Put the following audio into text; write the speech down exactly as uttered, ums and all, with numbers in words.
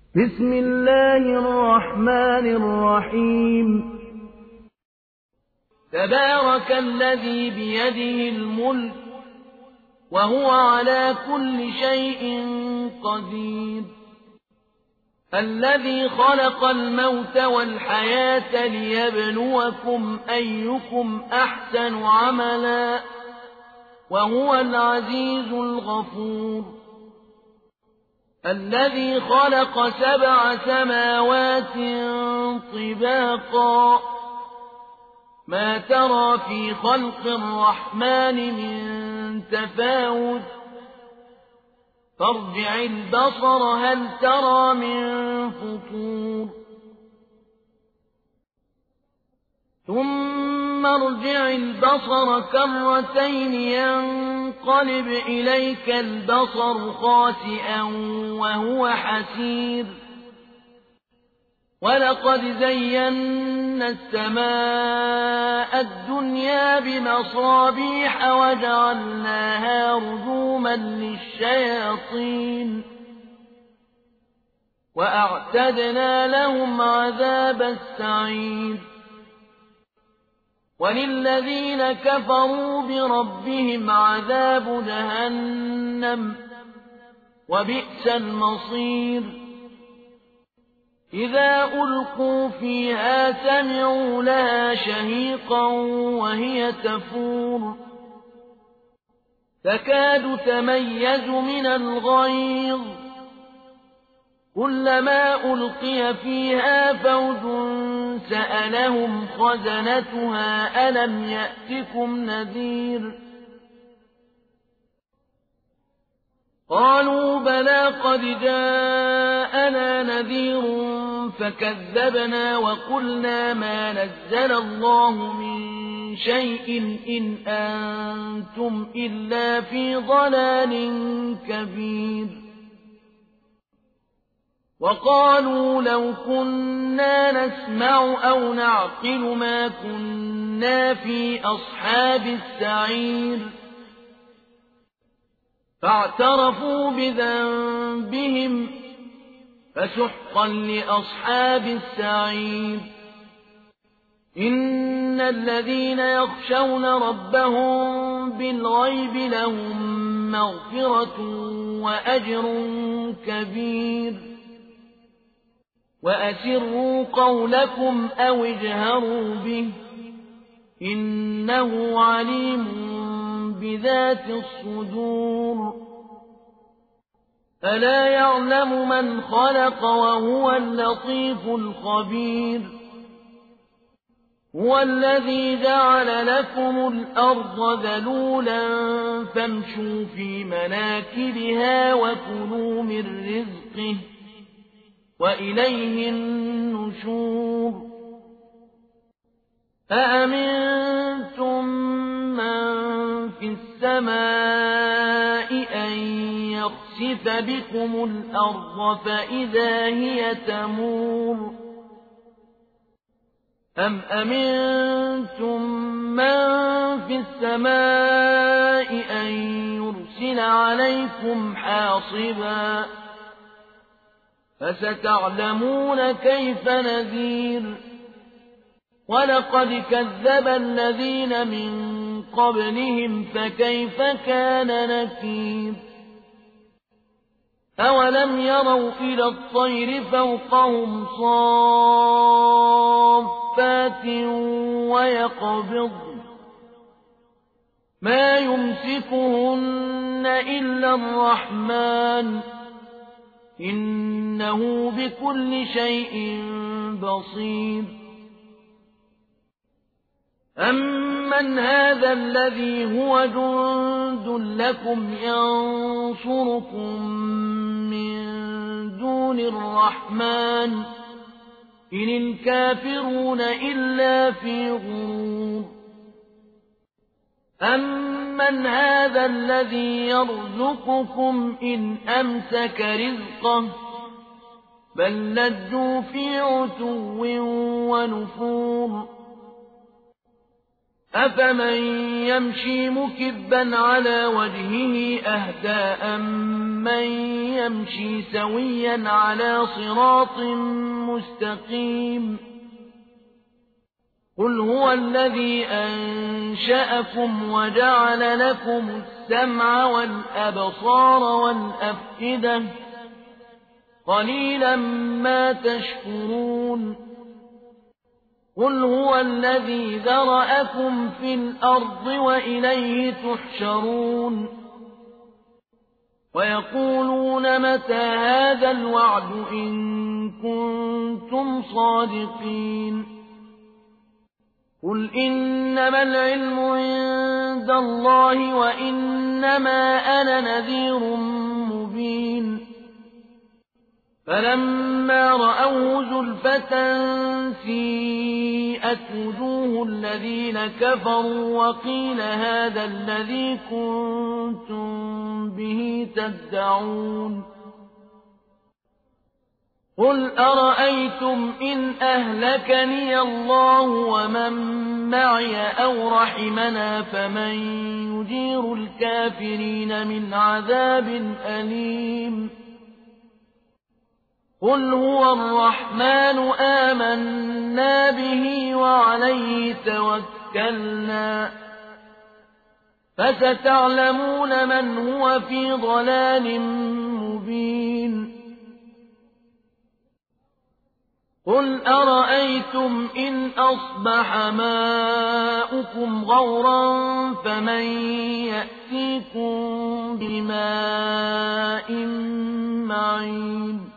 بسم الله الرحمن الرحيم. تبارك الذي بيده الملك وهو على كل شيء قدير، الذي خلق الموت والحياة ليبلوكم أيكم أحسن عملا وهو العزيز الغفور، الذي خلق سبع سماوات طباقا ما ترى في خلق الرحمن من تفاوت فارجع البصر هل ترى من فطور ثم ارجع البصر كرتين ينقلب إليك البصر خاسئا وهو حسير، ولقد زينا السماء الدنيا بمصابيح وجعلناها رجوما للشياطين وأعتدنا لهم عذاب السعير، وللذين كفروا بربهم عذاب جهنم وبئس المصير، إذا ألقوا فيها سمعوا لها شهيقا وهي تفور تكاد تميز من الغيظ، كلما ألقي فيها فوج سألهم خزنتها ألم يأتكم نذير، قالوا بلى قد جاءنا نذير فكذبنا وقلنا ما نزل الله من شيء إن أنتم إلا في ضلال كبير، وقالوا لو كنا نسمع أو نعقل ما كنا في أصحاب السعير، فاعترفوا بذنبهم فسحقا لأصحاب السعير، إن الذين يخشون ربهم بالغيب لهم مغفرة وأجر كبير، وأسروا قولكم أو اجهروا به إنه عليم بذات الصدور، ألا يعلم من خلق وهو اللطيف الخبير، هو الذي جعل لكم الأرض ذلولا فامشوا في مناكبها وكلوا من رزقه وإليه النشور، أأمنتم من في السماء أن يخسف بكم الأرض فإذا هي تمور، أم أمنتم من في السماء أن يرسل عليكم حاصبا فستعلمون كيف نذير، ولقد كذب الذين من قبلهم فكيف كان نكير، أولم يروا إلى الطير فوقهم صافات ويقبضن ما يمسكهن إلا الرحمن إنه بكل شيء بصير، أمن هذا الذي هو جند لكم ينصركم من دون الرحمن إن الكافرون إلا في غرور، أمن هذا الذي يرزقكم إن أمسك رزقه بل لجوا في عتو ونفور، أفمن يمشي مكبا على وجهه أهدى أم أَمَّن يَمْشِي سَوِيًّا عَلَىٰ صِرَاطٍ مُّسْتَقِيمٍ قُلْ هُوَ الَّذِي أَنشَأَكُمْ وَجَعَلَ لَكُمُ السَّمْعَ وَالْأَبْصَارَ وَالْأَفْئِدَةَ ۖ قَلِيلًا مَّا تَشْكُرُونَ قُلْ هُوَ الَّذِي ذَرَأَكُمْ فِي الْأَرْضِ وَإِلَيْهِ تُحْشَرُونَ وَيَقُولُونَ مَتَىٰ هَٰذَا الْوَعْدُ إِن كُنتُمْ صَادِقِينَ قُلْ إِنَّمَا الْعِلْمُ عِندَ اللَّهِ وَإِنَّمَا أَنَا نَذِيرٌ مُّبِينٌ فَلَمَّا رَأَوْهُ زُلْفَةً سِيئَتْ وُجُوهُ الَّذِينَ كَفَرُوا وَقِيلَ هَٰذَا الَّذِي كُنتُم بِهِ تَدَّعُونَ قُلْ أَرَأَيْتُمْ إِنْ أَهْلَكَنِيَ اللَّهُ وَمَن مَّعِيَ أَوْ رَحِمَنَا فَمَن يُجِيرُ الْكَافِرِينَ مِنْ عَذَابٍ أَلِيمٍ قُلْ هُوَ الرَّحْمَٰنُ آمَنَّا بِهِ وَعَلَيْهِ تَوَكَّلْنَا فَسَتَعْلَمُونَ مَنْ هُوَ فِي ضَلَالٍ مُّبِينٍ قُلْ أَرَأَيْتُمْ إِنْ أَصْبَحَ مَاؤُكُمْ غَوْرًا فَمَن يَأْتِيكُم بِمَاءٍ مَّعِينٍ